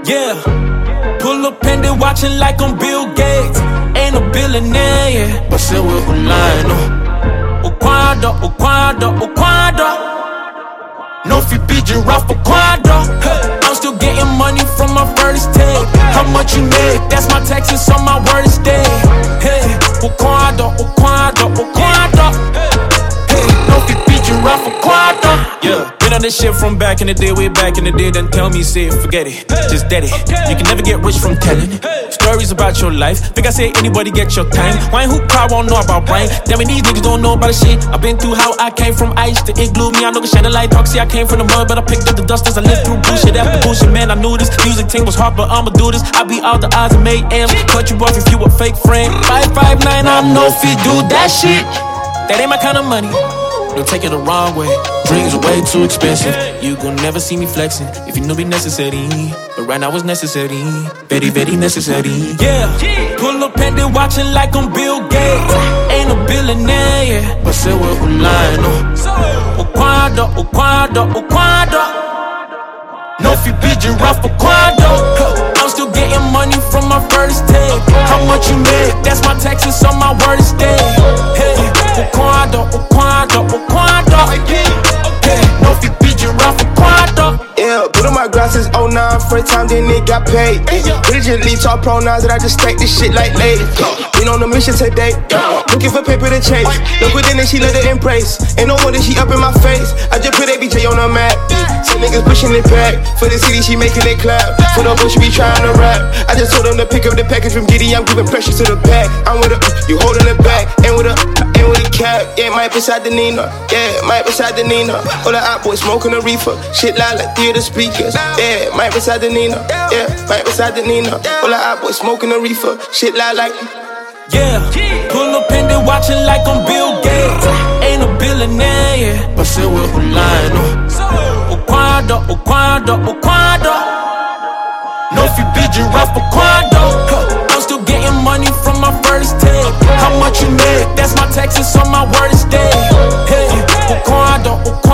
Yeah, pull up and they watching like I'm Bill Gates. Ain't a billionaire, yeah, but still we're online. Oquando. No fi be giraffe Oquando. I'm still getting money from my first take. How much you make? That's my taxes on my worst day. Hey, Oquando. Hey, no fi be giraffe Oquando. Yeah, been on this shit from back in the day, way back in the day. Then tell me, say forget it, just dead it. You can never get rich from telling stories about your life. Think I say anybody get your time. Why who cry won't know about Brian? Damn it, these niggas don't know about the shit. I've been through how I came from ice to igloo. Me, I know the shine the light talk. See, I came from the mud, but I picked up the dust as I lived through bullshit after bullshit. Man, I knew this music thing was hard, but I'ma do this. I beat all the odds and made M's. Cut you off if you a fake friend. 559, I know if you do that shit. That ain't my kind of money. Don't take it the wrong way. Dreams are way too expensive. You gon' never see me flexing if you knew me necessary. But right now it's necessary, very, very necessary. Yeah, pull up and they watching like I'm Bill Gates. Ain't a billionaire, yeah, but still we're online. Oquando. No fi be giraffe Oquando. I'm still getting money from my first take. How much you make? That's my taxes on my worst day. Hey, Oquando. Hey, no fi be giraffe Oquando. Yeah, put on my glasses, 09, first time then it got paid. Diligently talk pronouns that I just stack this shit like lady. Been on a mission today, looking for paper to chase. Look within it, she let it embrace. Ain't no wonder she up in my face. I just put ABJ on the map. Some niggas pushing it back. For the city, she making it clap. For the bush, she be trying to rap. I just told them to pick up the package from Giddy. I'm giving pressure to the back. I'm with her, you holding it back. And with a cap, yeah, might beside the Nina. Yeah, might beside the Nina. All the hot boys smoking a reefer. Shit loud like theater speakers. Yeah, might beside the Nina. Yeah, might beside the Nina. All the hot boys smoking a reefer. Shit loud like. Yeah, pull up and they watching like I'm Bill Gates. Ain't a billionaire, yeah, but still we're online. Oquando. No fi be giraffe Oquando. I'm still getting money from my first take. How much you make? That's my taxes on my worst day. Hey, Oquando.